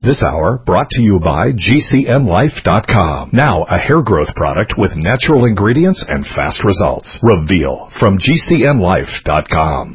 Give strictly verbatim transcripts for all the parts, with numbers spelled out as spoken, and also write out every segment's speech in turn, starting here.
This hour brought to you by G C N Life dot com. Now a hair growth product with natural ingredients and fast results. Reveal from G C N Life dot com.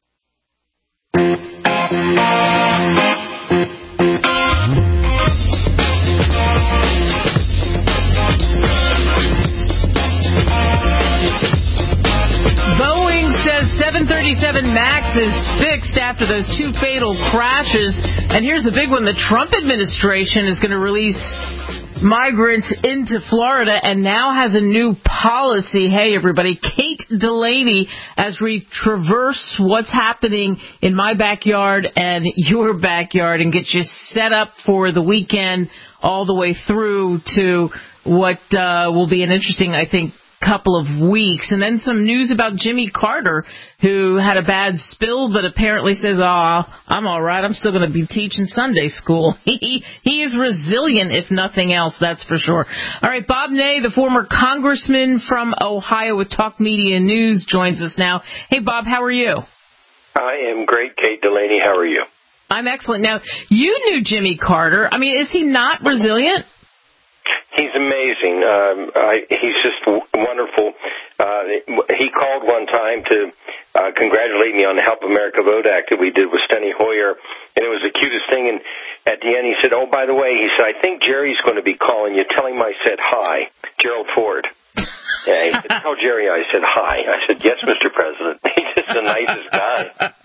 seven thirty-seven MAX is fixed after those two fatal crashes. And here's the big one. The Trump administration is going to release migrants into Florida and now has a new policy. Hey, everybody, Kate Delaney, as we traverse what's happening in my backyard and your backyard and get you set up for the weekend all the way through to what uh, will be an interesting, I think, couple of weeks. And then some news about Jimmy Carter, who had a bad spill, but apparently says, oh, I'm all right. I'm still going to be teaching Sunday school. He, he is resilient, if nothing else, that's for sure. All right, Bob Ney, the former congressman from Ohio with Talk Media News, joins us now. Hey, Bob, how are you? I am great, Kate Delaney. How are you? I'm excellent. Now, you knew Jimmy Carter. I mean, is he not resilient? He's amazing. Um, I, he's just wonderful. Uh, he called one time to uh, congratulate me on the Help America Vote Act that we did with Steny Hoyer, and it was the cutest thing. And at the end, he said, oh, by the way, he said, I think Jerry's going to be calling you. Tell him I said hi, Gerald Ford. Yeah, he said, tell Jerry I said hi. I said, yes, Mister President. He's just the nicest guy.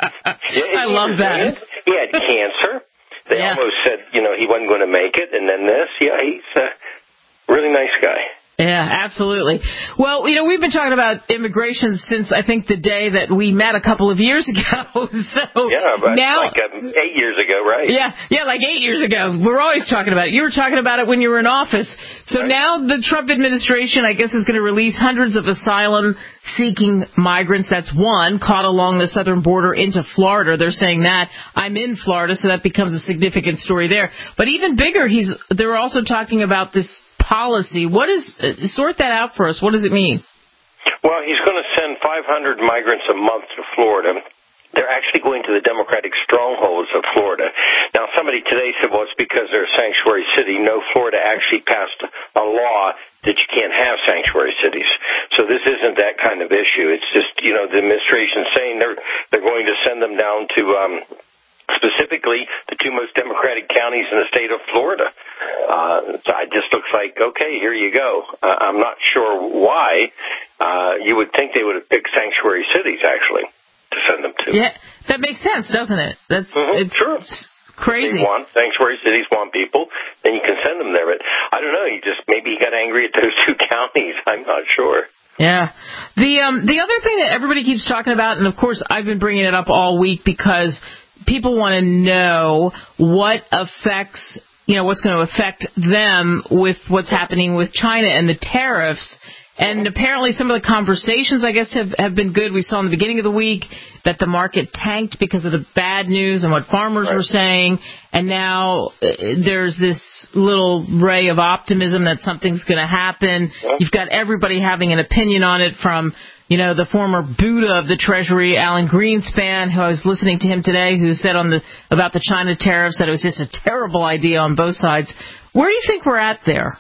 Yeah, I love that. He had cancer. They yeah. almost said, you know, he wasn't going to make it, and then this. Yeah, he's a really nice guy. Yeah, absolutely. Well, you know, we've been talking about immigration since, I think, the day that we met a couple of years ago. So yeah, but now, like um, eight years ago, right? Yeah, yeah, like eight years ago. We're always talking about it. You were talking about it when you were in office. So right. Now the Trump administration, I guess, is going to release hundreds of asylum-seeking migrants. That's one, caught along the southern border into Florida. They're saying that. I'm in Florida, so that becomes a significant story there. But even bigger, he's. they're also talking about this policy. What is, uh, sort that out for us. What does it mean? Well, he's going to send five hundred migrants a month to Florida. They're actually going to the Democratic strongholds of Florida. Now, somebody today said, well, it's because they're a sanctuary city. No, Florida actually passed a law that you can't have sanctuary cities. So this isn't that kind of issue. It's just, you know, the administration's saying they're, they're going to send them down to, um, specifically the two most Democratic counties in the state of Florida. Uh, so it just looks like, okay, here you go. Uh, I'm not sure why. Uh, you would think they would have picked sanctuary cities, actually, to send them to. Yeah, that makes sense, doesn't it? That's mm-hmm, it's, sure. It's crazy. They want sanctuary cities, want people, then you can send them there. But I don't know. He just maybe he got angry at those two counties. I'm not sure. Yeah. The um the other thing that everybody keeps talking about, and of course I've been bringing it up all week because people want to know what affects, you know, what's going to affect them with what's happening with China and the tariffs. And apparently some of the conversations, I guess, have, have been good. We saw in the beginning of the week that the market tanked because of the bad news and what farmers right. were saying. And now uh, there's this little ray of optimism that something's going to happen. Yeah. You've got everybody having an opinion on it from, you know, the former Buddha of the Treasury, Alan Greenspan, who I was listening to him today, who said on the about the China tariffs that it was just a terrible idea on both sides. Where do you think we're at there?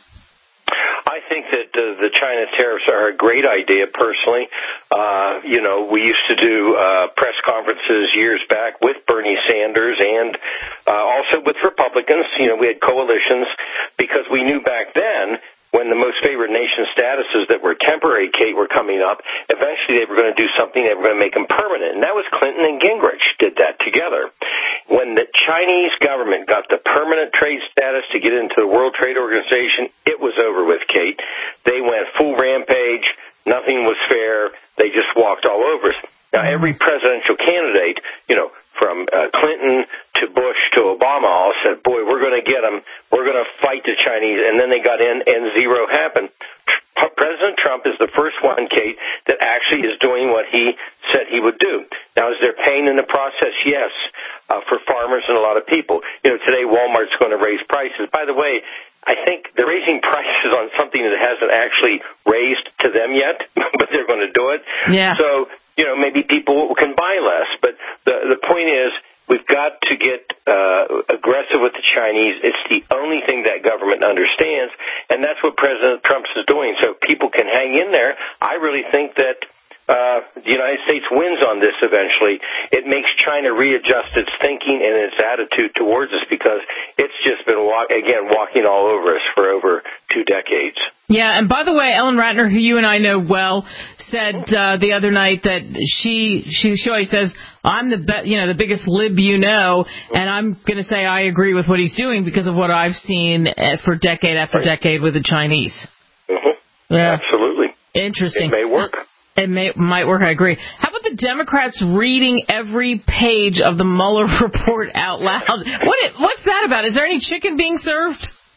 I think that uh, the China tariffs are a great idea, personally. Uh, you know, we used to do uh, press conferences years back with Bernie Sanders and uh, also with Republicans. You know, we had coalitions because we knew back then when the most favored nation statuses that were temporary, Kate, were coming up, eventually they were going to do something, they were going to make them permanent. And that was Clinton and Gingrich did that together. When the Chinese government got the permanent trade status to get into the World Trade Organization, it was over with, Kate. They went full rampage. Nothing was fair. They just walked all over us. Now, every presidential candidate, you know, from uh, Clinton to Bush to Obama all said, boy, we're going to get them. We're going to fight the Chinese. And then they got in and zero happened. President Trump is the first one, Kate, that actually is doing what he said he would do. Now, is there pain in the process? Yes, uh, for farmers and a lot of people. You know, today Walmart's going to raise prices. By the way, I think they're raising prices on something that hasn't actually raised to them yet, but they're going to do it. Yeah. So, you know, maybe people can buy less. But the the point is, we've got to get uh, aggressive with the Chinese. It's the only thing that government understands, and that's what President Trump is doing. So people can hang in there. I really think that Uh, the United States wins on this eventually. It makes China readjust its thinking and its attitude towards us because it's just been, walk- again, walking all over us for over two decades. Yeah, and by the way, Ellen Ratner, who you and I know well, said uh, the other night that she, she she always says, I'm the be- you know the biggest lib you know, and I'm going to say I agree with what he's doing because of what I've seen for decade after right. decade with the Chinese. Mm-hmm. Yeah, absolutely. Interesting. It may work. It may, might work, I agree. How about the Democrats reading every page of the Mueller report out loud? What it, what's that about? Is there any chicken being served?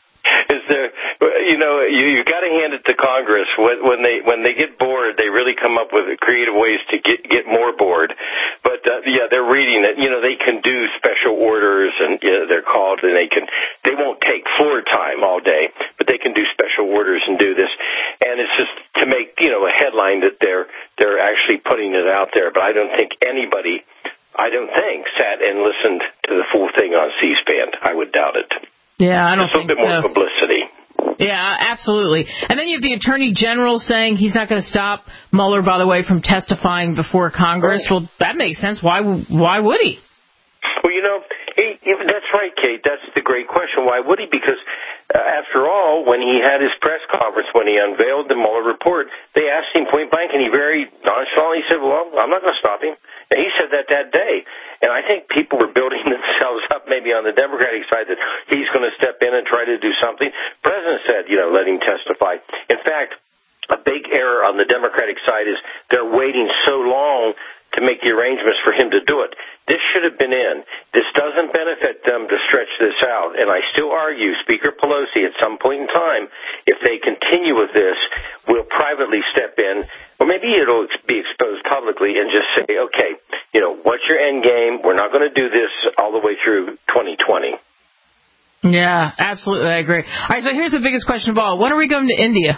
Is there, you know, you, you got to hand it to Congress. When, when they when they get bored, they really come up with creative ways to get get more bored. But uh, yeah, they're reading it. You know, they can do special orders, and you know, they're called, and they can they won't take floor time all day, but they can do special orders and do this. And it's just to make you know a headline that they're they're actually putting it out there. But I don't think anybody, I don't think, sat and listened to the full thing on C-SPAN. I would doubt it. Yeah, I don't Just think so. A little bit more publicity. Yeah, absolutely. And then you have the Attorney General saying he's not going to stop Mueller, by the way, from testifying before Congress. Right. Well, that makes sense. Why Why would he? Well, you know, he, he, that's right, Kate. That's the great question. Why would he? Because, uh, after all, when he had his press conference, when he unveiled the Mueller report, they asked him point blank, and he very nonchalantly said, well, I'm not going to stop him. And he said that that day. And I think people were building themselves up maybe on the Democratic side that he's going to step in and try to do something. The president said, you know, let him testify. In fact, a big error on the Democratic side is they're waiting so long to make the arrangements for him to do it. This should have been in. This doesn't benefit them to stretch this out. And I still argue Speaker Pelosi at some point in time, if they continue with this, will privately step in, or maybe it'll be exposed publicly and just say, okay, you know, what's your end game? We're not going to do this all the way through twenty twenty. Yeah, absolutely. I agree. All right, so here's the biggest question of all. When are we going to India?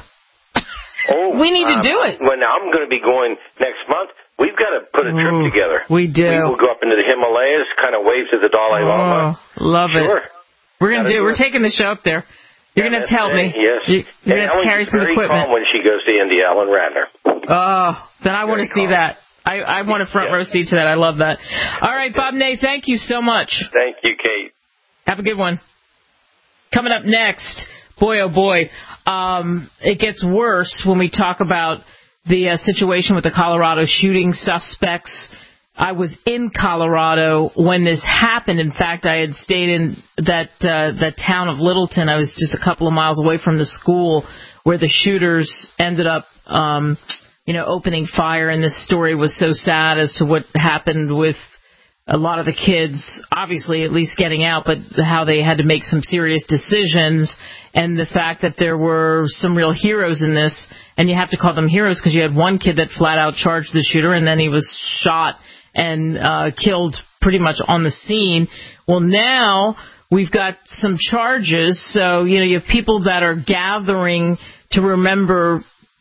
Oh, we need to um, do it. When I'm going to be going next month. We've got to put a trip Ooh, together. We do. We will go up into the Himalayas, kind of wave to the Dalai oh, Lama. Love sure. it. We're going to do. do We're taking the show up there. You're going to have to help me. Yes. You, you're going to have to carry some very equipment. Calm when she goes to India, Ellen Ratner. Oh, then I want to see calm. that. I, I want a front yes. row seat to that. I love that. All right, Bob Ney, thank you so much. Thank you, Kate. Have a good one. Coming up next, boy, oh boy, um, it gets worse when we talk about the uh, situation with the Colorado shooting suspects. I was in Colorado when this happened. In fact, I had stayed in that uh, that town of Littleton. I was just a couple of miles away from the school where the shooters ended up, um, you know, opening fire. And this story was so sad as to what happened with a lot of the kids, obviously at least getting out, but how they had to make some serious decisions, and the fact that there were some real heroes in this. And you have to call them heroes because you had one kid that flat out charged the shooter, and then he was shot and uh, killed pretty much on the scene. Well, now we've got some charges. So, you know, you have people that are gathering to remember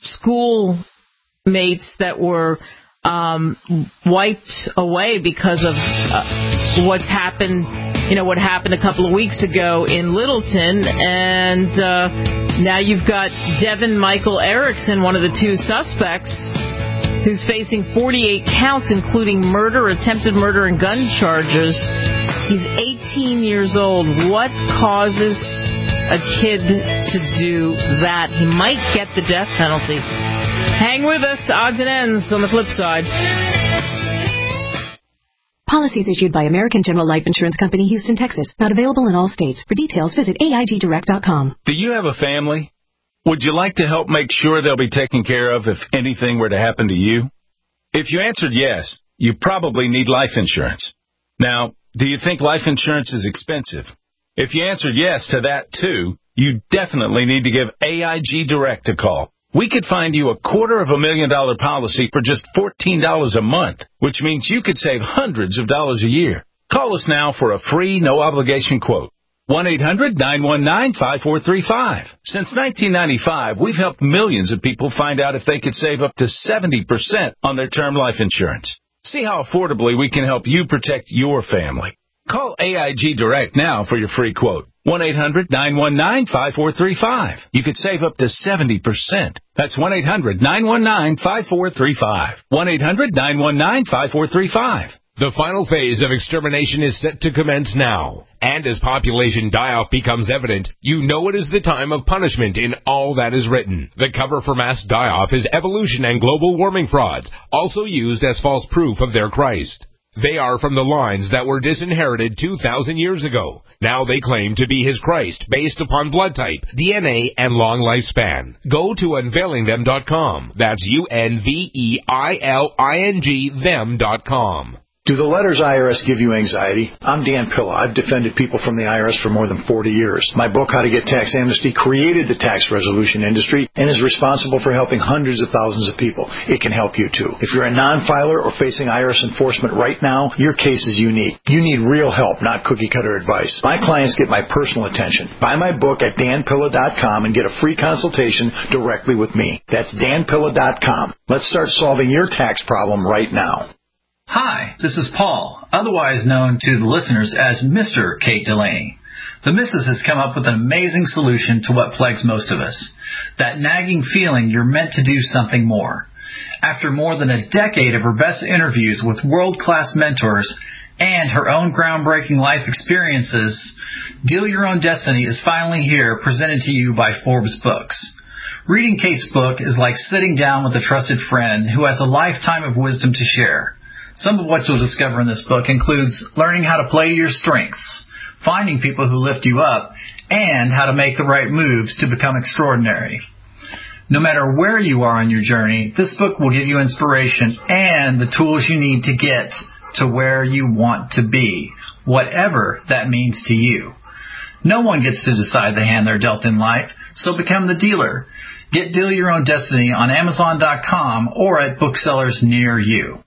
schoolmates that were um, wiped away because of uh, what's happened, you know, what happened a couple of weeks ago in Littleton. And uh, now you've got Devin Michael Erickson, one of the two suspects, who's facing forty-eight counts, including murder, attempted murder, and gun charges. He's eighteen years old. What causes a kid to do that? He might get the death penalty. Hang with us. Odds and ends on the flip side. Policies issued by American General Life Insurance Company, Houston, Texas. Not available in all states. For details, visit A I G direct dot com. Do you have a family? Would you like to help make sure they'll be taken care of if anything were to happen to you? If you answered yes, you probably need life insurance. Now, do you think life insurance is expensive? If you answered yes to that, too, you definitely need to give A I G Direct a call. We could find you a quarter of a million dollar policy for just fourteen dollars a month, which means you could save hundreds of dollars a year. Call us now for a free, no-obligation quote. one eight hundred nine one nine five four three five. Since nineteen ninety-five, we've helped millions of people find out if they could save up to seventy percent on their term life insurance. See how affordably we can help you protect your family. Call A I G Direct now for your free quote. one eight hundred nine one nine five four three five. You could save up to seventy percent. That's one eight hundred nine one nine five four three five. one eight hundred nine one nine five four three five. The final phase of extermination is set to commence now. And as population die-off becomes evident, you know it is the time of punishment in all that is written. The cover for mass die-off is evolution and global warming frauds, also used as false proof of their Christ. They are from the lines that were disinherited two thousand years ago. Now they claim to be his Christ based upon blood type, D N A, and long lifespan. Go to unveiling them dot com. That's U N V E I L I N G them dot com. Do the letters I R S give you anxiety? I'm Dan Pilla. I've defended people from the I R S for more than forty years. My book, How to Get Tax Amnesty, created the tax resolution industry and is responsible for helping hundreds of thousands of people. It can help you, too. If you're a non-filer or facing I R S enforcement right now, your case is unique. You need real help, not cookie-cutter advice. My clients get my personal attention. Buy my book at dan pilla dot com and get a free consultation directly with me. That's dan pilla dot com. Let's start solving your tax problem right now. Hi, this is Paul, otherwise known to the listeners as Mister Kate Delaney. The Missus has come up with an amazing solution to what plagues most of us. That nagging feeling you're meant to do something more. After more than a decade of her best interviews with world-class mentors and her own groundbreaking life experiences, Deal Your Own Destiny is finally here, presented to you by Forbes Books. Reading Kate's book is like sitting down with a trusted friend who has a lifetime of wisdom to share. Some of what you'll discover in this book includes learning how to play to your strengths, finding people who lift you up, and how to make the right moves to become extraordinary. No matter where you are on your journey, this book will give you inspiration and the tools you need to get to where you want to be, whatever that means to you. No one gets to decide the hand they're dealt in life, so become the dealer. Get Deal Your Own Destiny on amazon dot com or at booksellers near you.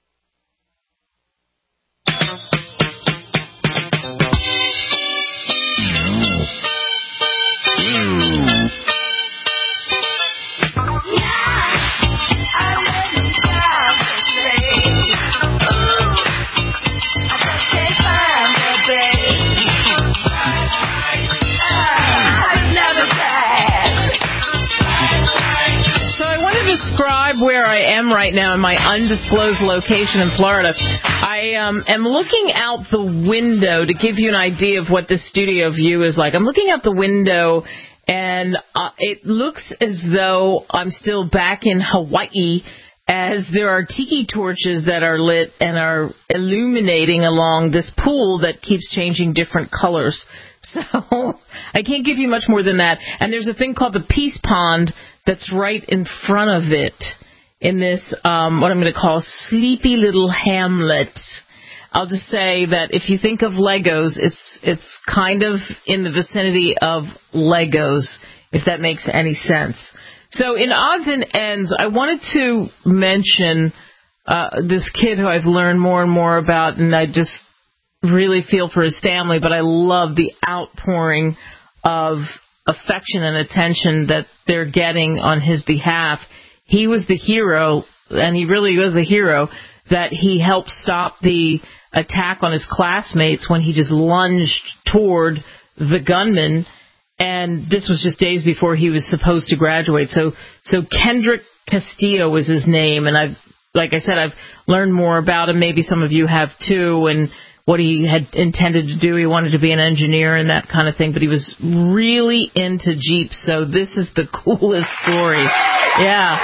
Describe where I am right now in my undisclosed location in Florida. I um, am looking out the window to give you an idea of what the studio view is like. I'm looking out the window, and uh, it looks as though I'm still back in Hawaii, as there are tiki torches that are lit and are illuminating along this pool that keeps changing different colors. So I can't give you much more than that. And there's a thing called the Peace Pond that's right in front of it in this, um, what I'm going to call sleepy little hamlet. I'll just say that if you think of Legos, it's it's kind of in the vicinity of Legos, if that makes any sense. So in odds and ends, I wanted to mention uh, this kid who I've learned more and more about, and I just really feel for his family, but I love the outpouring of affection and attention that they're getting on his behalf. He was the hero, and he really was a hero, that he helped stop the attack on his classmates when he just lunged toward the gunman, and this was just days before he was supposed to graduate. So, so Kendrick Castillo was his name, and I've, like I said, I've learned more about him. Maybe some of you have too, and what he had intended to do. He wanted to be an engineer and that kind of thing, but he was really into Jeeps, so this is the coolest story. Yeah.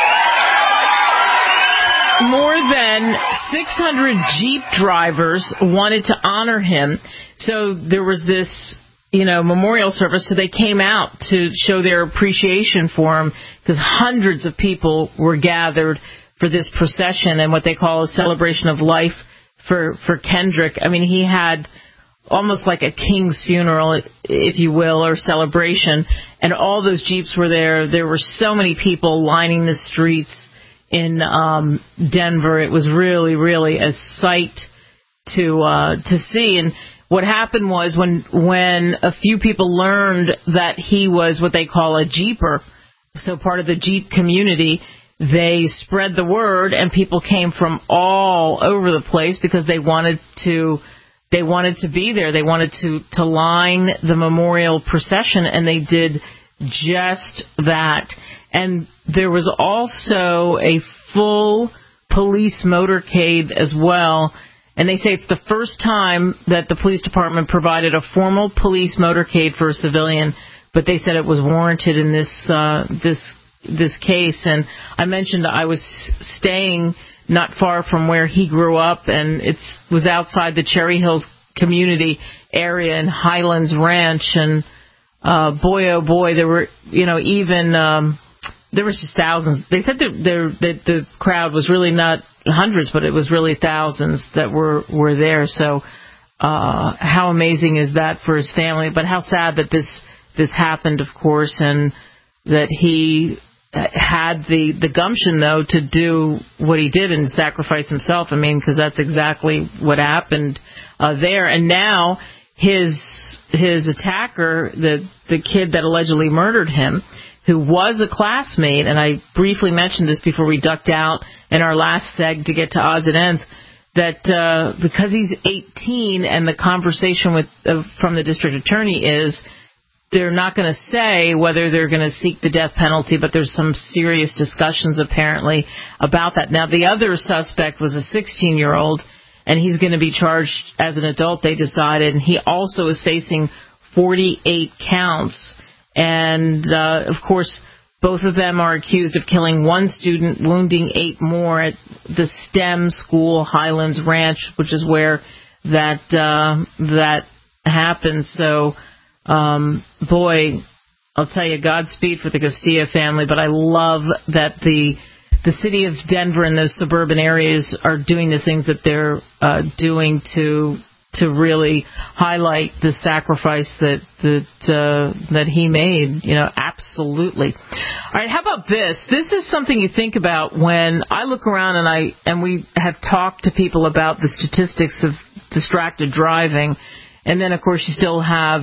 More than six hundred Jeep drivers wanted to honor him, so there was this, you know, memorial service, so they came out to show their appreciation for him, because hundreds of people were gathered for this procession and what they call a celebration of life for for Kendrick. I mean, he had almost like a king's funeral, if you will, or celebration, and all those Jeeps were there. There were so many people lining the streets in um, Denver. It was really, really a sight to uh, to see. And what happened was when when a few people learned that he was what they call a Jeeper, so part of the Jeep community, they spread the word, and people came from all over the place because they wanted to they wanted to be there. They wanted to, to line the memorial procession, and they did just that. And there was also a full police motorcade as well. And they say it's the first time that the police department provided a formal police motorcade for a civilian, but they said it was warranted in this uh, this this case. And I mentioned I was staying not far from where he grew up, and it was outside the Cherry Hills community area in Highlands Ranch. And uh, boy, oh boy, there were, you know, even um, there was just thousands. They said that, there, that the crowd was really not hundreds, but it was really thousands that were were there. So uh, how amazing is that for his family? But how sad that this this happened, of course, and that he had the, the gumption, though, to do what he did and sacrifice himself. I mean, because that's exactly what happened uh, there. And now his his attacker, the the kid that allegedly murdered him, who was a classmate, and I briefly mentioned this before we ducked out in our last seg to get to odds and ends, that uh, because he's eighteen and the conversation with uh, from the district attorney is they're not going to say whether they're going to seek the death penalty, but there's some serious discussions apparently about that. Now, the other suspect was a sixteen-year-old, and he's going to be charged as an adult, they decided, and he also is facing forty-eight counts. And, uh, of course, both of them are accused of killing one student, wounding eight more at the STEM school, Highlands Ranch, which is where that uh, that happened. So, um, boy, I'll tell you, Godspeed for the Castilla family, but I love that the the city of Denver and those suburban areas are doing the things that they're uh, doing to to really highlight the sacrifice that that uh, that he made. You know, absolutely. All right, how about this? This is something you think about when I look around and I and we have talked to people about the statistics of distracted driving, and then of course you still have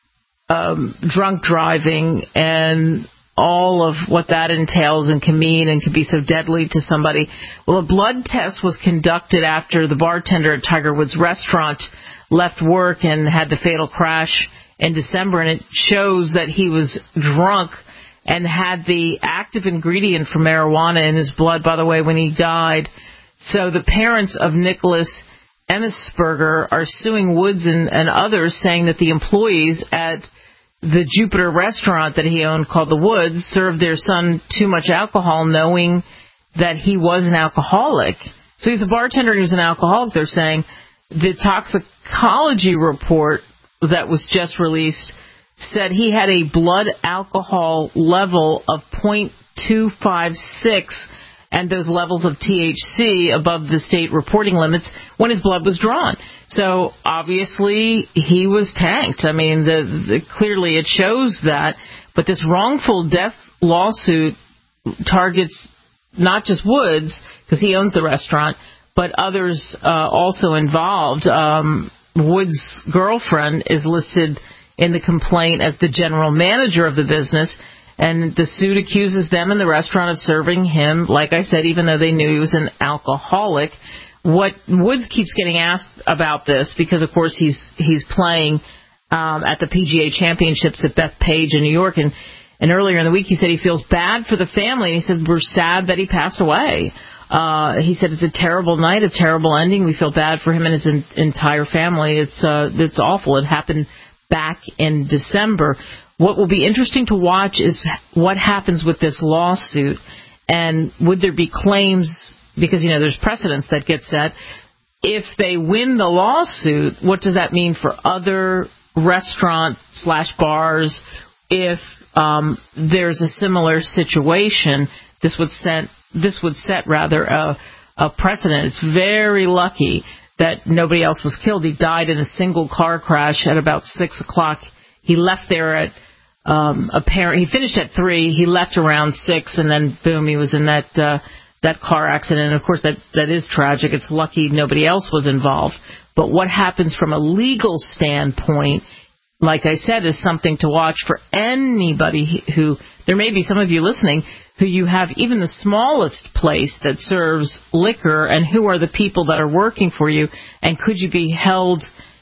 um, drunk driving and all of what that entails and can mean and can be so deadly to somebody. Well, a blood test was conducted after the bartender at Tiger Woods restaurant left work and had the fatal crash in December, and it shows that he was drunk and had the active ingredient for marijuana in his blood, by the way, when he died. So the parents of Nicholas Emmitsberger are suing Woods and, and others, saying that the employees at the Jupiter restaurant that he owned called The Woods served their son too much alcohol, knowing that he was an alcoholic. So he's a bartender and he was an alcoholic, they're saying. The toxicology report that was just released said he had a blood alcohol level of point two five six and those levels of T H C above the state reporting limits when his blood was drawn. So obviously he was tanked. I mean, the, the, clearly it shows that. But this wrongful death lawsuit targets not just Woods, because he owns the restaurant, but others uh, also involved. Um, Woods' girlfriend is listed in the complaint as the general manager of the business, and the suit accuses them and the restaurant of serving him, like I said, even though they knew he was an alcoholic. What Woods keeps getting asked about this, because, of course, he's he's playing um, at the P G A Championships at Bethpage in New York, and, and earlier in the week he said he feels bad for the family, and he said, we're sad that he passed away. Uh, he said it's a terrible night, a terrible ending. We feel bad for him and his in, entire family. It's uh, it's awful. It happened back in December. What will be interesting to watch is what happens with this lawsuit, and would there be claims, because, you know, there's precedents that get set. If they win the lawsuit, what does that mean for other restaurant slash bars? If um, there's a similar situation, this would set this would set rather a, a precedent. It's very lucky that nobody else was killed. He died in a single car crash at about six o'clock. He left there at um, apparent. He finished at three. He left around six, and then boom, he was in that uh, that car accident. And of course, that that is tragic. It's lucky nobody else was involved. But what happens from a legal standpoint, like I said, is something to watch for anybody who, there may be some of you listening, who you have even the smallest place that serves liquor, and who are the people that are working for you, and could you be held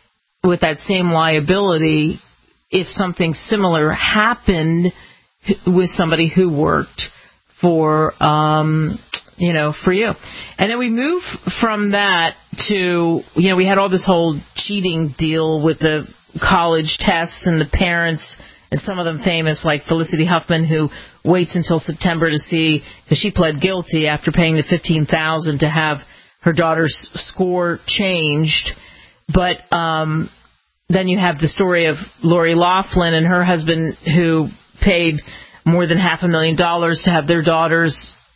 with that same liability if something similar happened with somebody who worked for, um, you know, for you. And then we move from that to, you know, we had all this whole cheating deal with the college tests and the parents, and some of them famous, like Felicity Huffman, who waits until September to see, because she pled guilty after paying the fifteen thousand dollars to have her daughter's score changed. But um, then you have the story of Lori Loughlin and her husband, who paid more than half a million dollars to have their daughters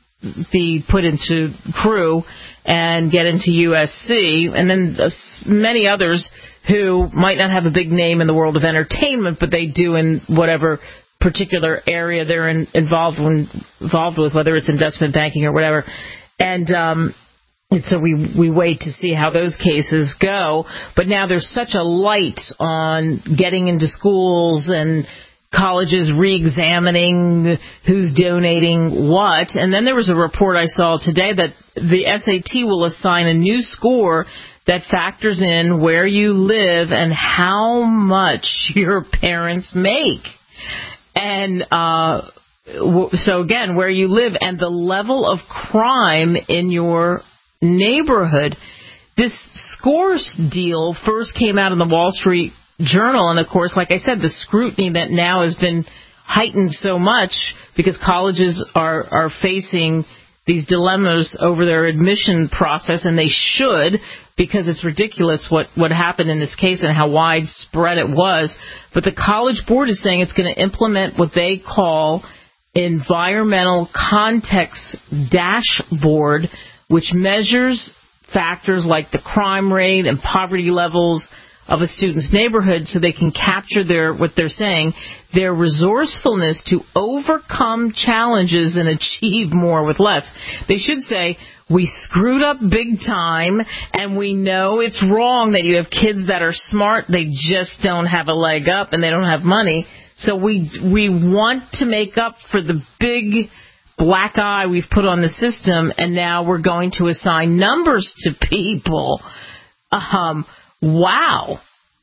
be put into crew and get into U S C, and then uh, many others who might not have a big name in the world of entertainment, but they do in whatever particular area they're in, involved in, involved with, whether it's investment banking or whatever. And um, and so we we wait to see how those cases go. But now there's such a light on getting into schools and colleges re-examining who's donating what. And then there was a report I saw today that the S A T will assign a new score that factors in where you live and how much your parents make. And uh, so, again, where you live and the level of crime in your neighborhood. This scores deal first came out in the Wall Street Journal, and of course, like I said, the scrutiny that now has been heightened so much because colleges are, are facing these dilemmas over their admission process, and they should, because it's ridiculous what, what happened in this case and how widespread it was. But the College Board is saying it's going to implement what they call environmental context dashboard, which measures factors like the crime rate and poverty levels of a student's neighborhood, so they can capture their, what they're saying, their resourcefulness to overcome challenges and achieve more with less. They should say, we screwed up big time, and we know it's wrong that you have kids that are smart, they just don't have a leg up and they don't have money. So we we want to make up for the big black eye we've put on the system, and now we're going to assign numbers to people. Um, wow.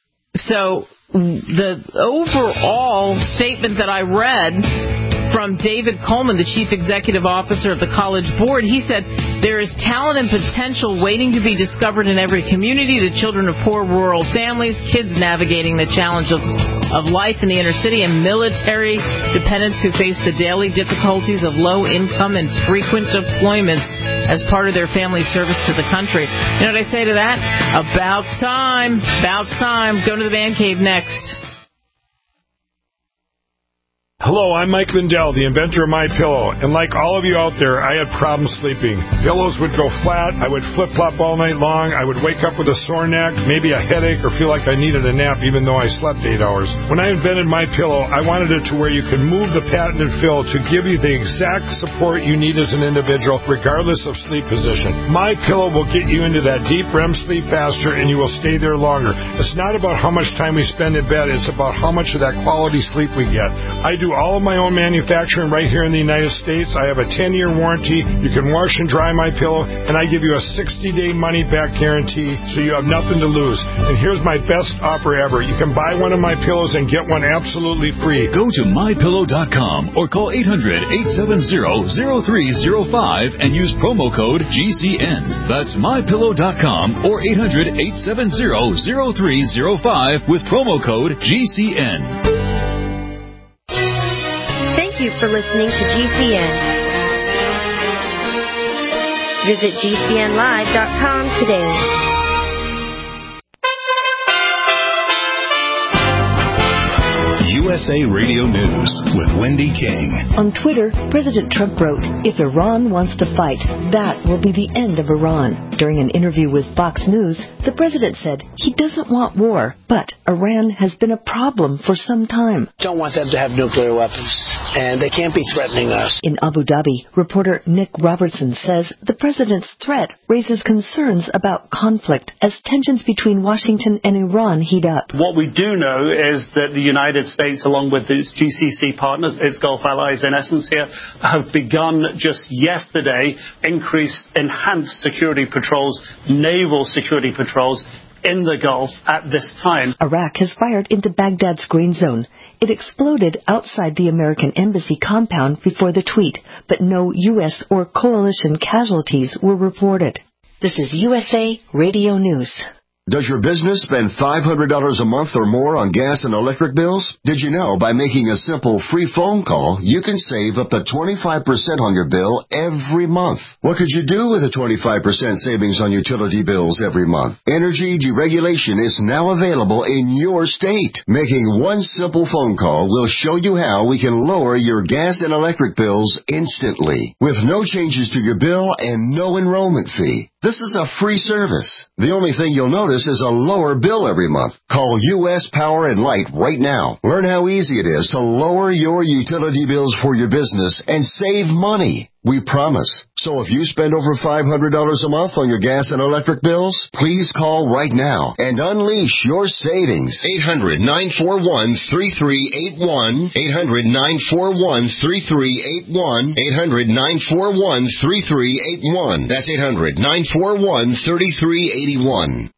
So the overall statement that I read from David Coleman, the Chief Executive Officer of the College Board, he said, there is talent and potential waiting to be discovered in every community, the children of poor rural families, kids navigating the challenges of life in the inner city, and military dependents who face the daily difficulties of low income and frequent deployments as part of their family service to the country. You know what I say to that? About time. About time. Go to the Man Cave next. Hello, I'm Mike Lindell, the inventor of MyPillow, and like all of you out there, I had problems sleeping. Pillows would go flat, I would flip-flop all night long, I would wake up with a sore neck, maybe a headache, or feel like I needed a nap even though I slept eight hours. When I invented MyPillow, I wanted it to where you can move the patented fill to give you the exact support you need as an individual, regardless of sleep position. MyPillow will get you into that deep R E M sleep faster, and you will stay there longer. It's not about how much time we spend in bed, it's about how much of that quality sleep we get. I do all of my own manufacturing right here in the United States. I have a ten-year warranty. You can wash and dry MyPillow, and I give you a sixty-day money-back guarantee, so you have nothing to lose. And here's my best offer ever. You can buy one of my pillows and get one absolutely free. Go to my pillow dot com or call eight hundred, eight seven zero, zero three zero five and use promo code G C N. That's my pillow dot com or eight hundred, eight seven zero, zero three zero five with promo code G C N. Thank you for listening to G C N. Visit G C N live dot com today. U S A Radio News with Wendy King. On Twitter, President Trump wrote, "If Iran wants to fight, that will be the end of Iran." During an interview with Fox News, the president said he doesn't want war, but Iran has been a problem for some time. Don't want them to have nuclear weapons, and they can't be threatening us. In Abu Dhabi, reporter Nick Robertson says the president's threat raises concerns about conflict as tensions between Washington and Iran heat up. What we do know is that the United States, along with its G C C partners, its Gulf allies in essence here, have begun just yesterday increased, enhanced security patrols, naval security patrols in the Gulf at this time. Iraq has fired into Baghdad's green zone. It exploded outside the American embassy compound before the tweet, but no U S or coalition casualties were reported. This is U S A Radio News. Does your business spend five hundred dollars a month or more on gas and electric bills? Did you know by making a simple free phone call, you can save up to twenty-five percent on your bill every month? What could you do with a twenty-five percent savings on utility bills every month? Energy deregulation is now available in your state. Making one simple phone call will show you how we can lower your gas and electric bills instantly, with no changes to your bill and no enrollment fee. This is a free service. The only thing you'll notice is a lower bill every month. Call U S Power and Light right now. Learn how easy it is to lower your utility bills for your business and save money. We promise. So if you spend over five hundred dollars a month on your gas and electric bills, please call right now and unleash your savings. eight hundred, nine four one, three three eight one. eight hundred, nine four one, three three eight one. eight hundred, nine four one, three three eight one. That's eight hundred, nine four one, three three eight one.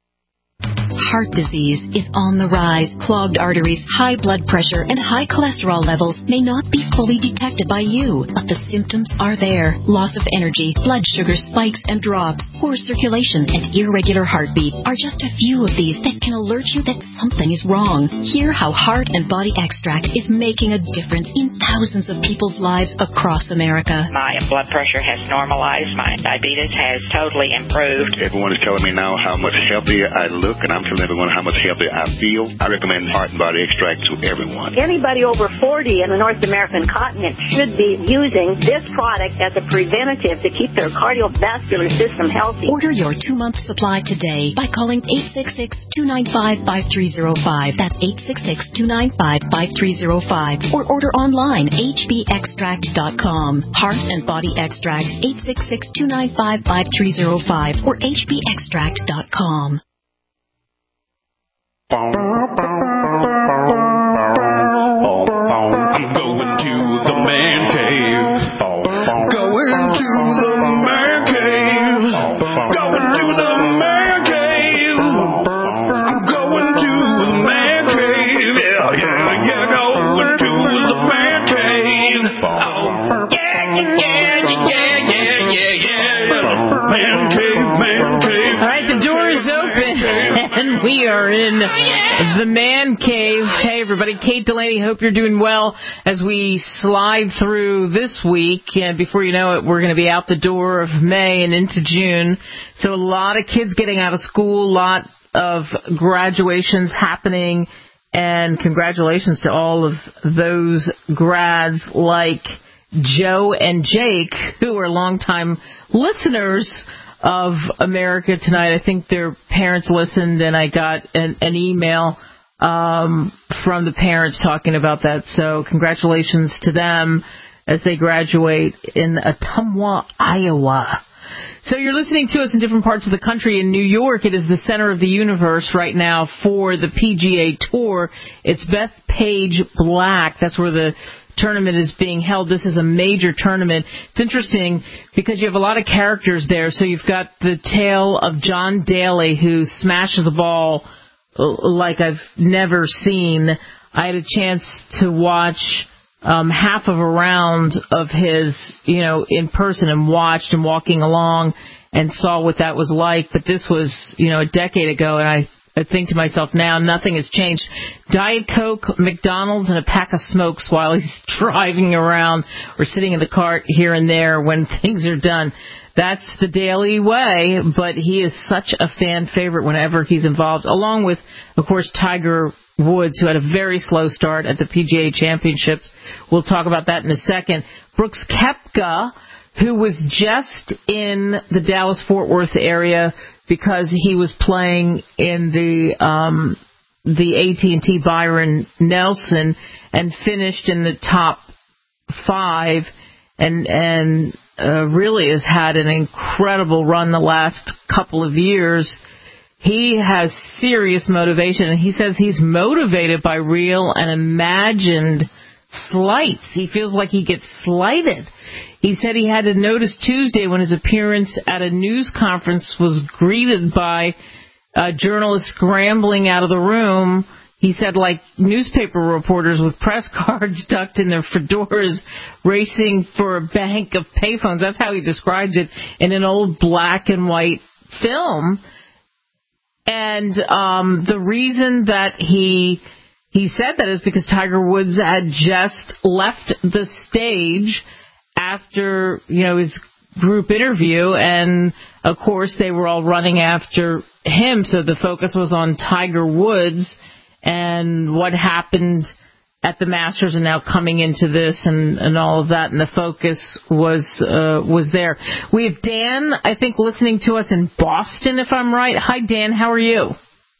Heart disease is on the rise. Clogged arteries, high blood pressure, and high cholesterol levels may not be fully detected by you, but the symptoms are there. Loss of energy, blood sugar spikes and drops, poor circulation, and irregular heartbeat are just a few of these that can alert you that something is wrong. Hear how Heart and Body Extract is making a difference in thousands of people's lives across America. My blood pressure has normalized. My diabetes has totally improved. Everyone is telling me now how much healthier I look, and I'm telling everyone how much healthier I feel. I recommend Heart and Body Extract to everyone. Anybody over forty in the North American continent should be using this product as a preventative to keep their cardiovascular system healthy. Order your two-month supply today by calling eight six six, two nine five, five three zero five. That's eight six six, two nine five, five three zero five. Or order online, h b extract dot com. Heart and Body Extract, eight six six, two nine five, five three zero five or h b extract dot com. I'm going to the man cave. Going to the man cave. Going to the man cave. I'm going to the man cave. Yeah, yeah, yeah. Going to the man cave. Oh, yeah, yeah, yeah, yeah, yeah, yeah. Man cave, man cave. All right, the door is open. And we are in the man cave. Hey, everybody. Kate Delaney, hope you're doing well as we slide through this week. And before you know it, we're going to be out the door of May and into June. So a lot of kids getting out of school, a lot of graduations happening. And congratulations to all of those grads like Joe and Jake, who are longtime listeners of America Tonight. I think their parents listened, and I got an, an email um, from the parents talking about that. So congratulations to them as they graduate in Ottumwa, Iowa. So you're listening to us in different parts of the country. In New York, it is the center of the universe right now for the P G A Tour. It's Bethpage Black. That's where the tournament is being held. This is a major tournament. It's interesting because you have a lot of characters there. So you've got the tale of John Daly, who smashes a ball like I've never seen. I had a chance to watch um, half of a round of his, you know, in person, and watched and walking along and saw what that was like. But this was, you know, a decade ago, and I I think to myself now, nothing has changed. Diet Coke, McDonald's, and a pack of smokes while he's driving around or sitting in the cart here and there when things are done. That's the Daly way, but he is such a fan favorite whenever he's involved, along with, of course, Tiger Woods, who had a very slow start at the P G A Championships. We'll talk about that in a second. Brooks Koepka, who was just in the Dallas-Fort Worth area because he was playing in the um, the A T and T Byron Nelson and finished in the top five, and and uh, really has had an incredible run the last couple of years. He has serious motivation, and he says he's motivated by real and imagined slights. He feels like he gets slighted. He said he had to notice Tuesday when his appearance at a news conference was greeted by uh, journalists scrambling out of the room. He said, like newspaper reporters with press cards tucked in their fedoras racing for a bank of payphones. That's how he described it in an old black and white film. And um, the reason that he he said that is because Tiger Woods had just left the stage after, you know, his group interview, and of course they were all running after him, so the focus was on Tiger Woods and what happened at the Masters and now coming into this and, and all of that, and the focus was uh, was there. We have Dan, I think, listening to us in Boston, if I'm right. Hi, Dan. How are you?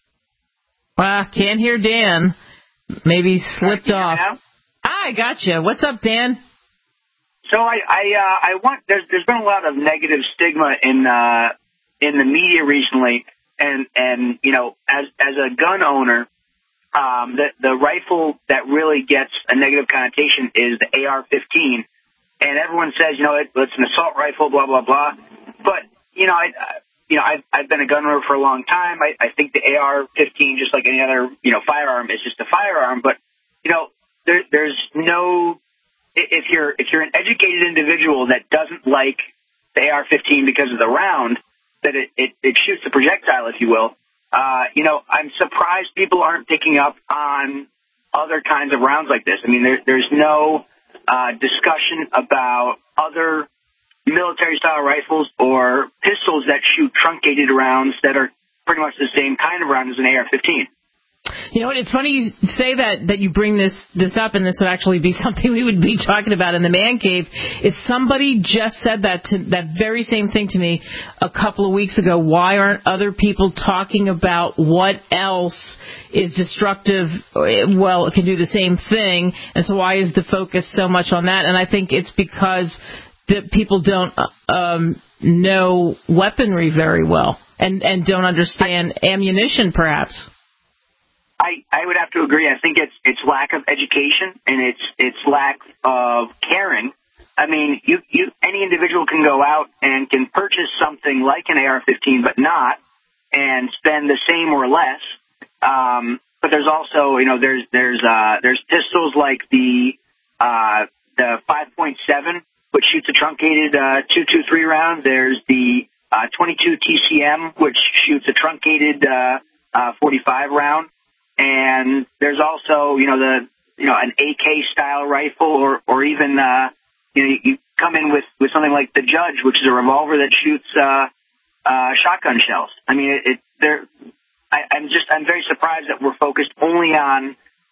Uh, can't hear Dan. Maybe slipped off. I gotcha. What's up, Dan? So I I, uh, I want there's there's been a lot of negative stigma in uh, in the media recently, and and you know as as a gun owner. Um, the, the rifle that really gets a negative connotation is the A R fifteen. And everyone says, you know, it, it's an assault rifle, blah, blah, blah. But, you know, I, you know, I've, I've been a gun owner for a long time. I, I think the A R fifteen, just like any other, you know, firearm, is just a firearm. But, you know, there, there's no, if you're, if you're an educated individual that doesn't like the A R fifteen because of the round, that it, it, it shoots a projectile, if you will. Uh, you know, I'm surprised people aren't picking up on other kinds of rounds like this. I mean, there, there's no uh, discussion about other military-style rifles or pistols that shoot truncated rounds that are pretty much the same kind of round as an A R fifteen. You know what, it's funny you say that, that you bring this, this up, and this would actually be something we would be talking about in the Man Cave, is somebody just said that to, that very same thing to me a couple of weeks ago. Why aren't other people talking about what else is destructive? Well, it can do the same thing, and so why is the focus so much on that? And I think it's because that people don't um, know weaponry very well and, and don't understand ammunition, perhaps. I, I would have to agree. I think it's it's lack of education and it's it's lack of caring. I mean, you, you any individual can go out and can purchase something like an A R fifteen, but not, and spend the same or less. Um, but there's also, you know, there's there's uh, there's pistols like the uh, the five point seven, which shoots a truncated uh, two twenty-three round. There's the uh, twenty-two T C M, which shoots a truncated uh, uh, forty-five round. And there's also, you know, the, you know, an A K style rifle, or, or even, uh, you know, you come in with, with something like the Judge, which is a revolver that shoots, uh, uh, shotgun shells. I mean, it, it there, I, I'm just, I'm very surprised that we're focused only on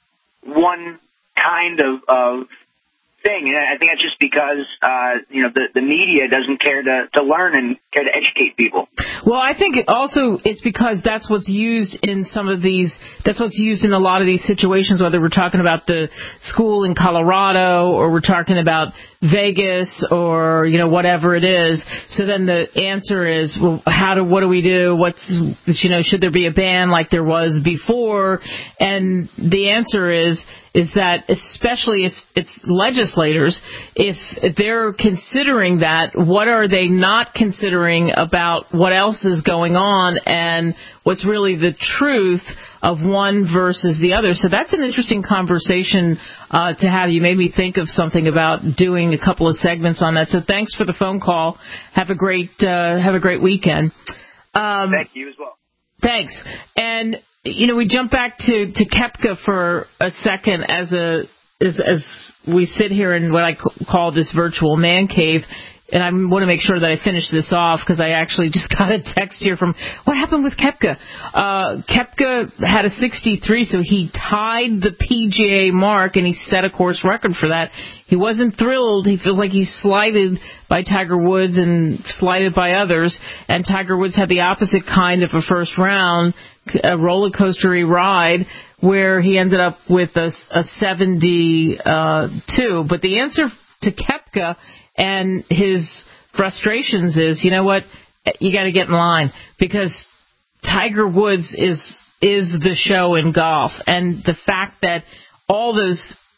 one kind of, of thing. And I think that's just because, uh, you know, the, the media doesn't care to, to learn and care to educate people. Well, I think it also it's because that's what's used in some of these, that's what's used in a lot of these situations, whether we're talking about the school in Colorado or we're talking about Vegas or, you know, whatever it is. So then the answer is, well, how do, what do we do? What's, you know, should there be a ban like there was before? And the answer is, is that especially if it's legislators, if they're considering that, what are they not considering about what else is going on and what's really the truth of one versus the other? So that's an interesting conversation uh, to have. You made me think of something about doing a couple of segments on that. So thanks for the phone call. Have a great uh, have a great weekend. Um, Thank you as well. Thanks. And you know, we jump back to, to Koepka for a second as a as, as we sit here in what I call this virtual man cave. And I want to make sure that I finish this off because I actually just got a text here from, what happened with Koepka? Uh, Koepka had a sixty-three, so he tied the P G A mark, and he set a course record for that. He wasn't thrilled. He feels like he's slighted by Tiger Woods and slighted by others. And Tiger Woods had the opposite kind of a first round, a roller coastery ride, where he ended up with a, a seventy-two. But the answer to Koepka and his frustrations is, you know what, you got to get in line, because Tiger Woods is is the show in golf, and the fact that all those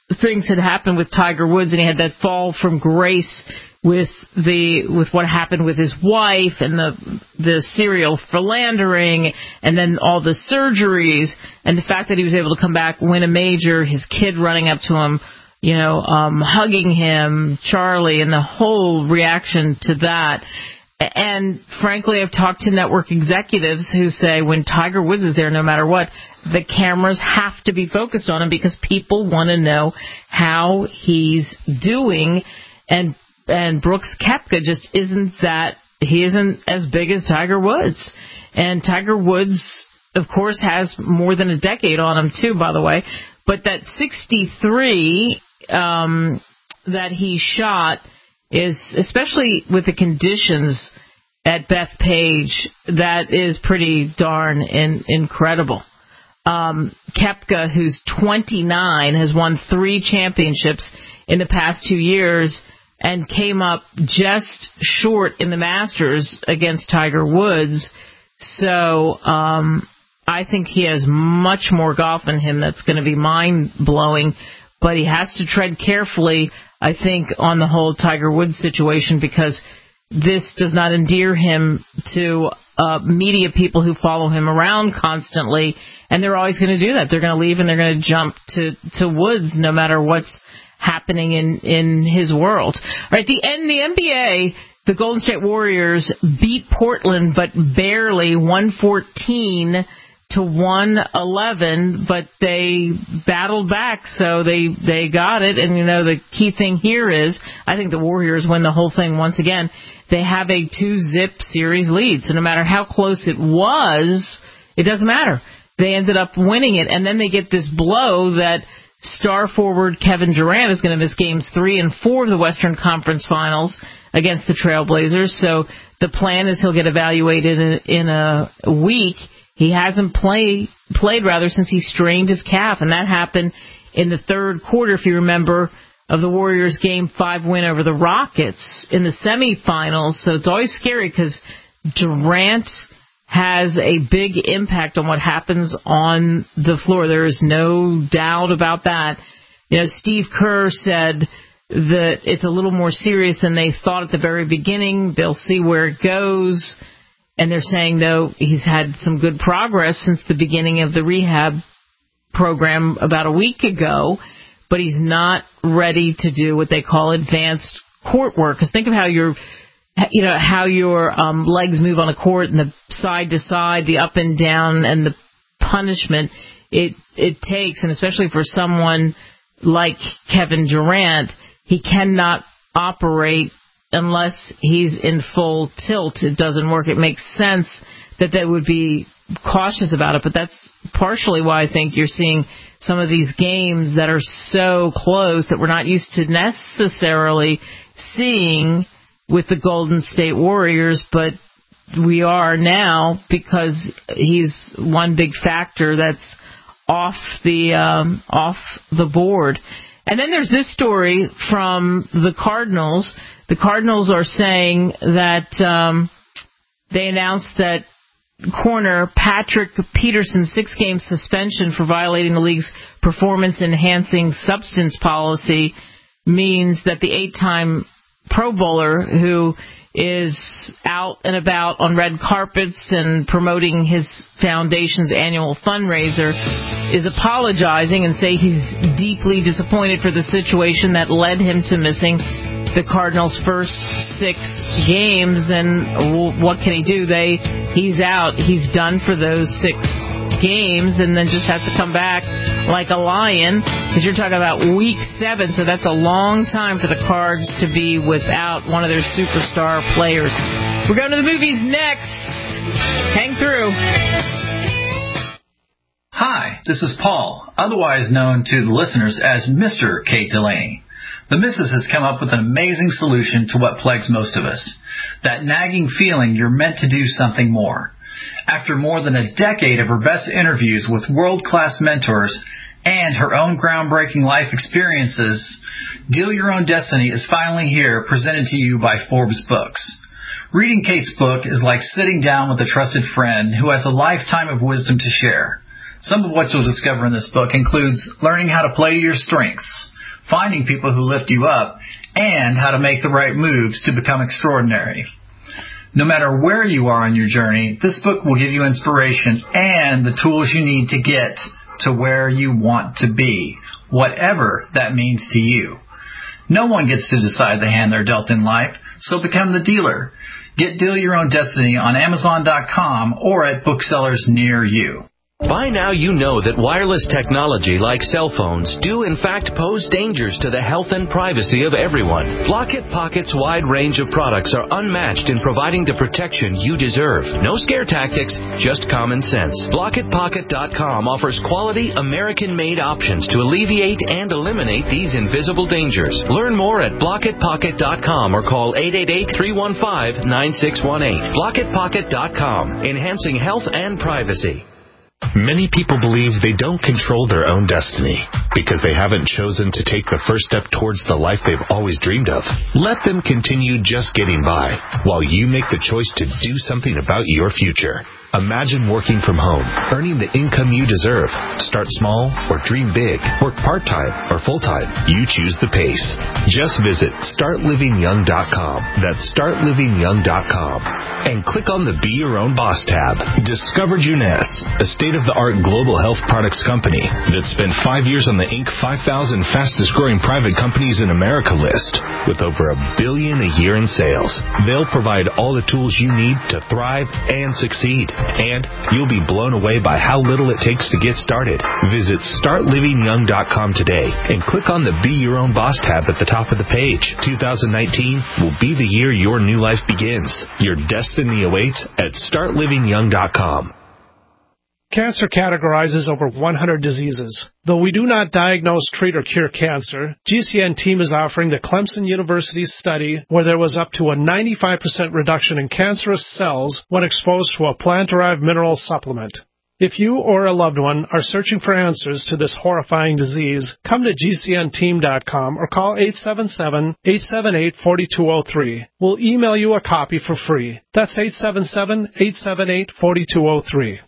things had happened with Tiger Woods, and he had that fall from grace with the with what happened with his wife and the the serial philandering, and then all the surgeries, and the fact that he was able to come back, win a major, his kid running up to him, you know, um, hugging him, Charlie, and the whole reaction to that. And frankly, I've talked to network executives who say when Tiger Woods is there, no matter what, the cameras have to be focused on him because people want to know how he's doing. And and Brooks Koepka just isn't that, he isn't as big as Tiger Woods. And Tiger Woods, of course, has more than a decade on him, too, by the way. But that sixty-three um, that he shot is, especially with the conditions at Bethpage, that is pretty darn in, incredible. Um, Koepka, who's twenty-nine, has won three championships in the past two years and came up just short in the Masters against Tiger Woods. So um, I think he has much more golf in him that's going to be mind-blowing, but he has to tread carefully, I think, on the whole Tiger Woods situation, because this does not endear him to uh, media people who follow him around constantly, and they're always going to do that. They're going to leave and they're going to jump to, to Woods no matter what's happening in, in his world. All right, the, in the N B A, the Golden State Warriors beat Portland, but barely, one fourteen to one eleven, but they battled back, so they they got it. And, you know, the key thing here is I think the Warriors win the whole thing once again. They have a two-zip series lead, so no matter how close it was, it doesn't matter. They ended up winning it, and then they get this blow that star forward Kevin Durant is going to miss games three and four of the Western Conference Finals against the Trailblazers. So the plan is he'll get evaluated in, in a week. He hasn't play, played rather since he strained his calf, and that happened in the third quarter, if you remember, of the Warriors' Game five win over the Rockets in the semifinals. So it's always scary because Durant has a big impact on what happens on the floor. There is no doubt about that. You know, Steve Kerr said that it's a little more serious than they thought at the very beginning. They'll see where it goes. And they're saying, though, he's had some good progress since the beginning of the rehab program about a week ago, but he's not ready to do what they call advanced court work. Because think of how your, you know, how your um, legs move on a court and the side to side, the up and down, and the punishment it it takes, and especially for someone like Kevin Durant, he cannot operate unless he's in full tilt. It doesn't work. It makes sense that they would be cautious about it, but that's partially why I think you're seeing some of these games that are so close that we're not used to necessarily seeing with the Golden State Warriors, but we are now because he's one big factor that's off the um, off the board. And then there's this story from the Cardinals. The Cardinals are saying that um, they announced that corner Patrick Peterson's six-game suspension for violating the league's performance-enhancing substance policy means that the eight-time Pro Bowler, who is out and about on red carpets and promoting his foundation's annual fundraiser, is apologizing and say he's deeply disappointed for the situation that led him to missing the Cardinals' first six games. And what can he do? They he's out. He's done for those six games, and then just has to come back like a lion, because you're talking about week seven, so that's a long time for the Cards to be without one of their superstar players. We're going to the movies next. Hang through. Hi, this is Paul, otherwise known to the listeners as Mister Kate Delaney. The Missus has come up with an amazing solution to what plagues most of us. That nagging feeling you're meant to do something more. After more than a decade of her best interviews with world-class mentors and her own groundbreaking life experiences, Deal Your Own Destiny is finally here, presented to you by Forbes Books. Reading Kate's book is like sitting down with a trusted friend who has a lifetime of wisdom to share. Some of what you'll discover in this book includes learning how to play to your strengths, finding people who lift you up, and how to make the right moves to become extraordinary. No matter where you are on your journey, this book will give you inspiration and the tools you need to get to where you want to be, whatever that means to you. No one gets to decide the hand they're dealt in life, so become the dealer. Get Deal Your Own Destiny on Amazon dot com or at booksellers near you. By now you know that wireless technology like cell phones do in fact pose dangers to the health and privacy of everyone. Blockit Pocket's wide range of products are unmatched in providing the protection you deserve. No scare tactics, just common sense. Blockit Pocket dot com offers quality American-made options to alleviate and eliminate these invisible dangers. Learn more at Blockit Pocket dot com or call eight eight eight, three one five, nine six one eight. Blockit Pocket dot com, enhancing health and privacy. Many people believe they don't control their own destiny because they haven't chosen to take the first step towards the life they've always dreamed of. Let them continue just getting by while you make the choice to do something about your future. Imagine working from home, earning the income you deserve. Start small or dream big. Work part-time or full-time. You choose the pace. Just visit start living young dot com. That's start living young dot com. And click on the Be Your Own Boss tab. Discover Juness, a state-of-the-art global health products company that spent five years on the Inc five thousand fastest-growing private companies in America list with over a billion a year in sales. They'll provide all the tools you need to thrive and succeed. And you'll be blown away by how little it takes to get started. Visit start living young dot com today and click on the Be Your Own Boss tab at the top of the page. two thousand nineteen will be the year your new life begins. Your destiny awaits at start living young dot com. Cancer categorizes over one hundred diseases. Though we do not diagnose, treat, or cure cancer, G C N team is offering the Clemson University study where there was up to a ninety-five percent reduction in cancerous cells when exposed to a plant-derived mineral supplement. If you or a loved one are searching for answers to this horrifying disease, come to G C N team dot com or call eight seven seven, eight seven eight, four two zero three. We'll email you a copy for free. That's eight seven seven, eight seven eight, four two zero three.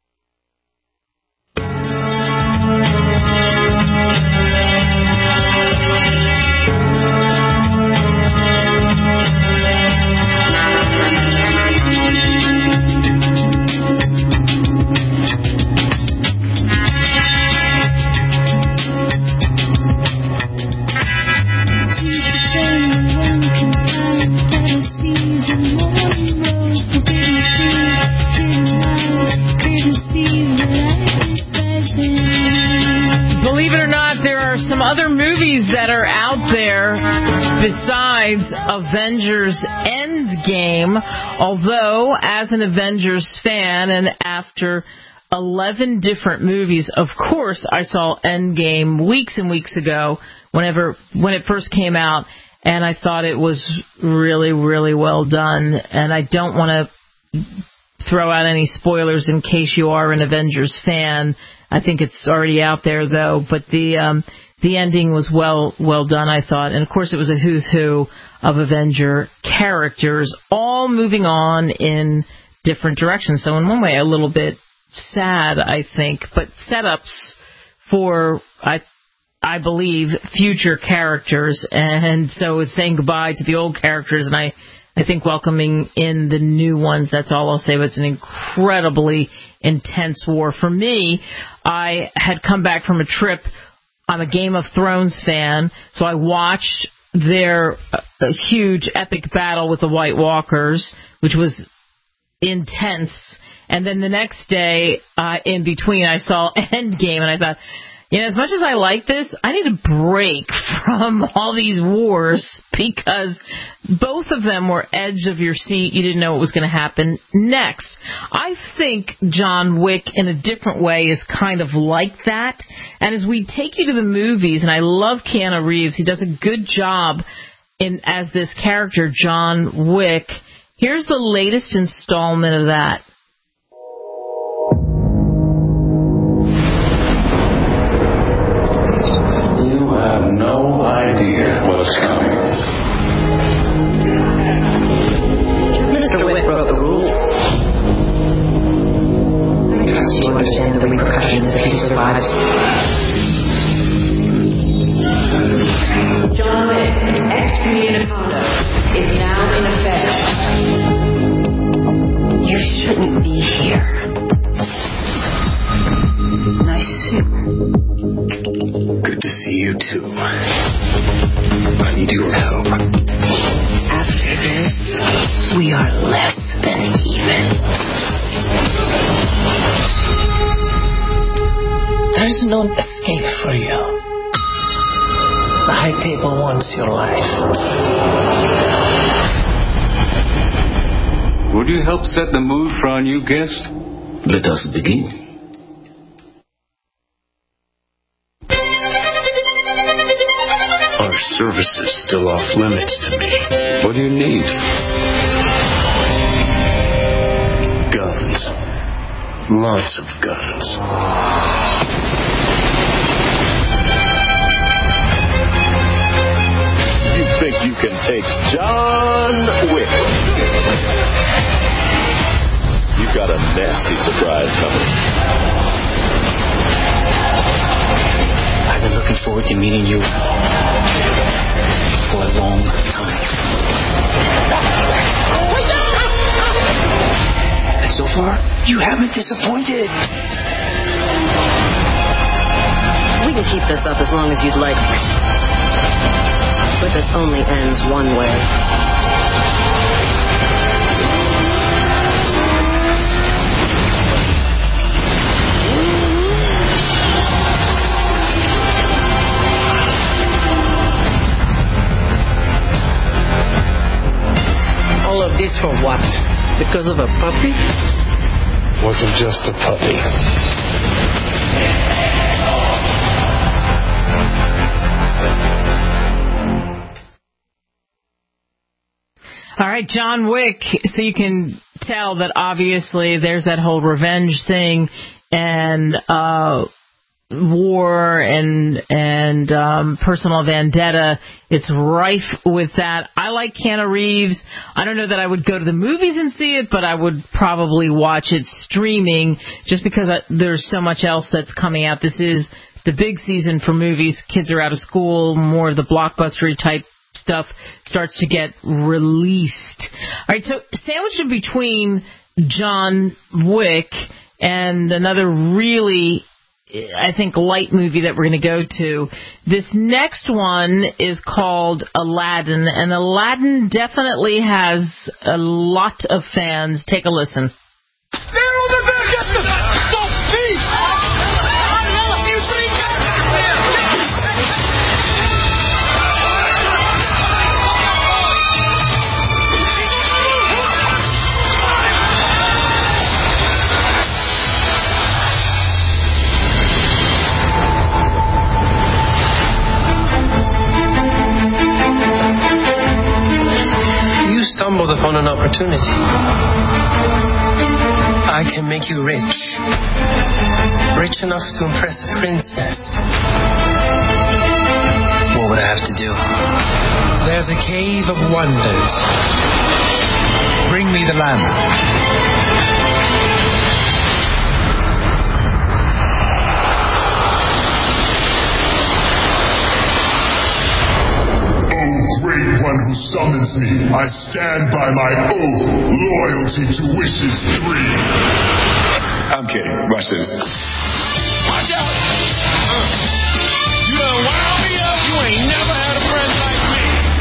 Other movies that are out there besides Avengers Endgame, although as an Avengers fan and after eleven different movies, of course I saw Endgame weeks and weeks ago whenever when it first came out, and I thought it was really, really well done, and I don't want to throw out any spoilers in case you are an Avengers fan. I think it's already out there, though, but the um, the ending was well well done, I thought. And, of course, it was a who's who of Avenger characters, all moving on in different directions. So, in one way, a little bit sad, I think, but setups for, I I believe, future characters. And so it's saying goodbye to the old characters, and I, I think welcoming in the new ones. That's all I'll say. But it's an incredibly intense war. For me, I had come back from a trip. I'm a Game of Thrones fan, so I watched their uh, huge epic battle with the White Walkers, which was intense. And then the next day, uh, in between, I saw Endgame, and I thought, you know, as much as I like this, I need a break from all these wars, because both of them were edge of your seat. You didn't know what was going to happen next. I think John Wick, in a different way, is kind of like that. And as we take you to the movies, and I love Keanu Reeves, he does a good job in as this character, John Wick. Here's the latest installment of that. I have no idea what's coming. Mister Wick broke the rules. Do you understand the repercussions if he survives? Excommunicado is now in effect. You shouldn't be here. Nice suit. Good to see you too. I need your help. After this, we are less than even. There's no escape for you. The High Table wants your life. Would you help set the mood for our new guest? Let us begin. Our service is still off limits to me. What do you need? Guns. Lots of guns. You think you can take John Wick? You got a nasty surprise coming. I've been looking forward to meeting you for a long time. And so far, you haven't disappointed. We can keep this up as long as you'd like. But this only ends one way. All of this for what? Because of a puppy? Wasn't just a puppy. All right, John Wick. So you can tell that obviously there's that whole revenge thing and uh, war and and um, personal vendetta. It's rife with that. I like Keanu Reeves. I don't know that I would go to the movies and see it, but I would probably watch it streaming just because I, there's so much else that's coming out. This is the big season for movies. Kids are out of school. More of the blockbustery type stuff starts to get released. All right, so sandwiched in between John Wick and another really, I think, light movie that we're going to go to. This next one is called Aladdin, and Aladdin definitely has a lot of fans. Take a listen. Stumbled upon an opportunity. I can make you rich. Rich enough to impress a princess. What would I have to do? There's a cave of wonders. Bring me the lamp. Great one who summons me, I stand by my oath, loyalty to wishes three. I'm kidding. Watch this. Watch out! Uh, you done wound me up. You ain't never had a friend like me.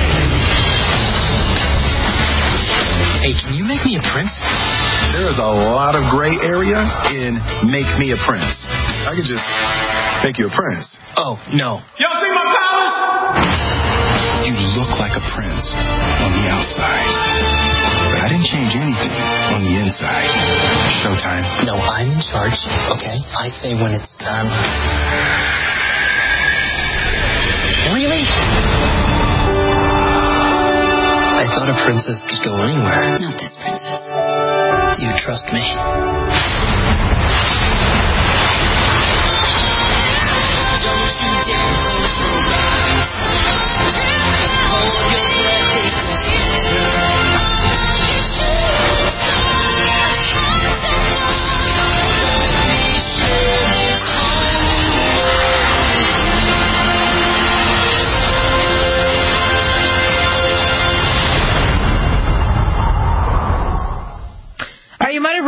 Hey, can you make me a prince? There is a lot of gray area in make me a prince. I could just make you a prince. Oh, no. Y'all see my palace? You look like a prince on the outside, but I didn't change anything on the inside. Showtime. No, I'm in charge, okay? I say when it's time. Really? I thought a princess could go anywhere. Not this princess. Do you trust me?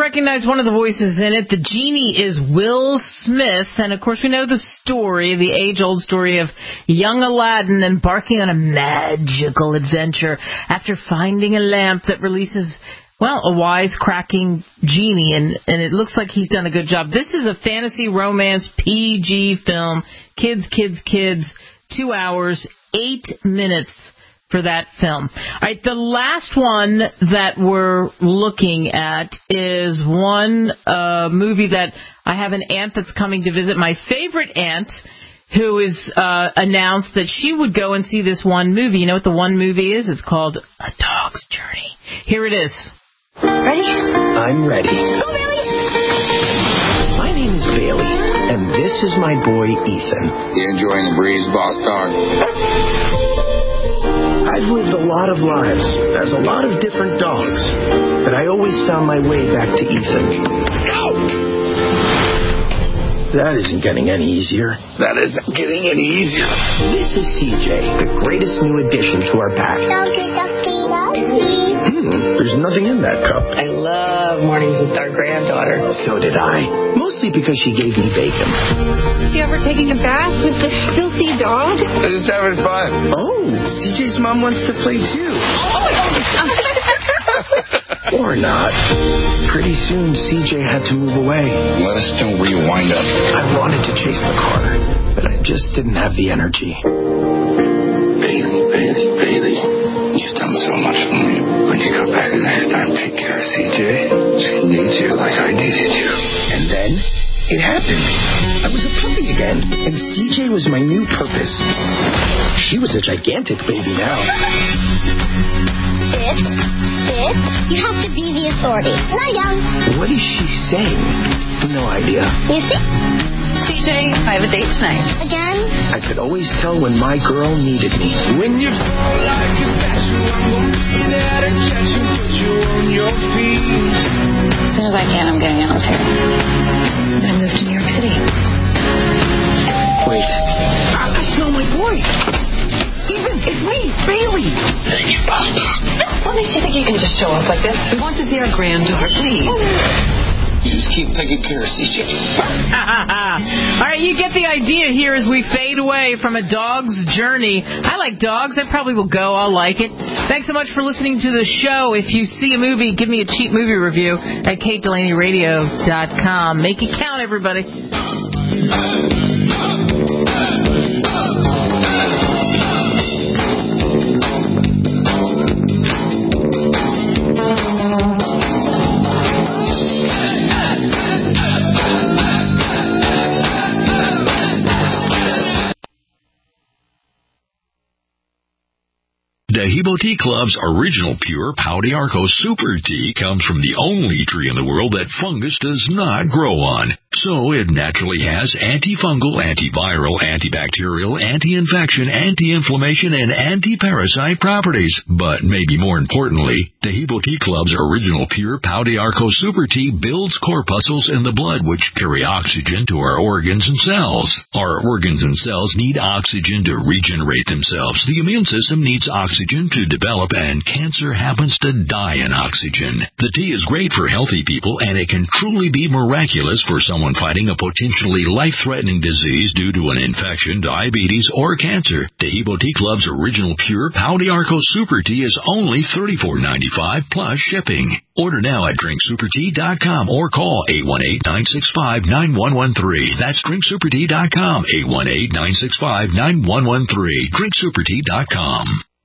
recognize one of the voices in it. The genie is Will Smith. And, of course, we know the story, the age-old story of young Aladdin embarking on a magical adventure after finding a lamp that releases, well, a wisecracking genie. And, and it looks like he's done a good job. This is a fantasy romance P G film. Kids, kids, kids. Two hours, eight minutes. For that film. All right, the last one that we're looking at is one uh, movie that I have an aunt that's coming to visit, my favorite aunt, who has uh, announced that she would go and see this one movie. You know what the one movie is? It's called A Dog's Journey. Here it is. Ready? I'm ready. Go, Bailey! My name is Bailey, and this is my boy, Ethan. You enjoying the breeze, boss dog? I've lived a lot of lives as a lot of different dogs, but I always found my way back to Ethan. Ow! That isn't getting any easier. That isn't getting any easier. This is C J, the greatest new addition to our pack. Doggy, doggy, doggy. Hmm, there's nothing in that cup. I love mornings with our granddaughter. So did I. Mostly because she gave me bacon. You ever taking a bath with this filthy dog? I'm just having fun. Oh, C J's mom wants to play too. Oh my God. Or not. Pretty soon, C J had to move away. Let us know where you wind up. I wanted to chase the car, but I just didn't have the energy. Bailey, Bailey, Bailey, you've done so much for me. When you go back the next time, take care of C J. She needs you like I needed you. And then it happened. I was a puppy again, and C J was my new purpose. She was a gigantic baby now. Sit, sit. You have to be the authority. Lie down. What is she saying? No idea. You see? C J, I have a date tonight. Again? I could always tell when my girl needed me. When you fall like a statue, I'm gonna be there to catch you, put you on your feet. As soon as I can, I'm getting out of here. I'm gonna move to New York City. Wait. I, I smell my boy. Ethan, it's me, Bailey. Thank you, Papa. What makes you think you can just show up like this? We want to see our granddaughter, please. You just keep taking care of C J. All right, you get the idea here as we fade away from A Dog's Journey. I like dogs. I probably will go. I'll like it. Thanks so much for listening to the show. If you see a movie, give me a cheap movie review at kate delaney radio dot com. Make it count, everybody. Dehibo Tea Club's original pure Pau de Arco Super Tea comes from the only tree in the world that fungus does not grow on. So it naturally has antifungal, antiviral, antibacterial, anti-infection, anti-inflammation, and anti-parasite properties. But maybe more importantly, Dehibo Tea Club's original pure Pau de Arco Super Tea builds corpuscles in the blood which carry oxygen to our organs and cells. Our organs and cells need oxygen to regenerate themselves. The immune system needs oxygen to develop, and cancer happens to die in oxygen. The tea is great for healthy people, and it can truly be miraculous for someone fighting a potentially life-threatening disease due to an infection, diabetes, or cancer. Dehibo Tea Club's original pure Pau de Arco Super Tea is only thirty-four ninety-five plus shipping. Order now at drink super tea dot com or call eight one eight, nine six five, nine one one three. That's drink super tea dot com, eight one eight, nine six five, nine one one three. drink super tea dot com.